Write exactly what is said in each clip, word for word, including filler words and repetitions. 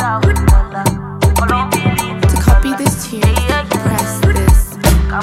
To copy this tune, press this.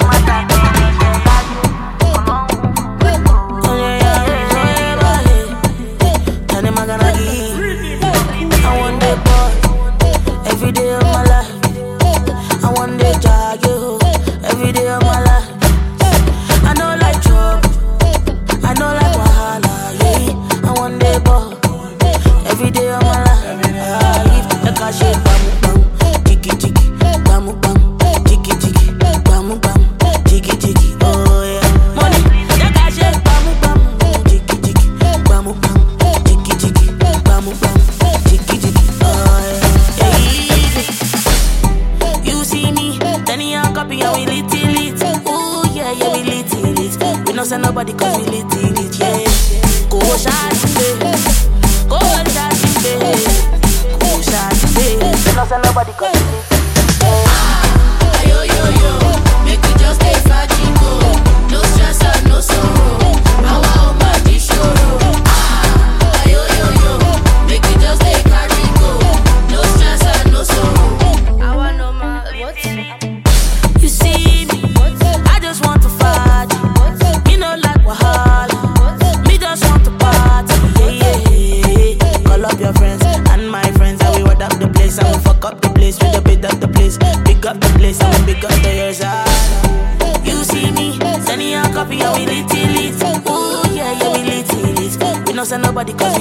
I want that boy every day of my life. I want that jog you every day of my life. I know like trouble, I know like wahala, yeah. I want that boy every day of my life. I live the cash, bamu bam, jiggy jiggy, bamu bam, jiggy jiggy, bamu bam, jiggy jiggy, oh yeah. Money, the cash, bamu bam, jiggy jiggy, bamu bam, jiggy jiggy, bamu bam, jiggy jiggy, oh yeah. Yeah, you see me, then you copy and we lit it, ooh yeah, yeah we lit it. We don't send nobody 'cause we lit it, yeah. Go shot today, go shot today, go shot today. We don't send nobody 'cause we lit it, yeah. Yo yo yo, make we just take fajiko. No stress and no sorrow. Awa o ma di shoro. Ah, yo yo yo, make we just take cariko. No stress and no sorrow. Awa no ma what? You see me, I just want to fight. Me no like wahala, me just want to party. Yeah, yeah, yeah. Call up your friends and my friends, and we word up the place and we fuck up the place. We the bit up the place, pick up the place and we pick up the yours. Ah. You see me, sending a copy and we lit it. Ooh yeah, yeah we lit it. We don't send nobody 'cause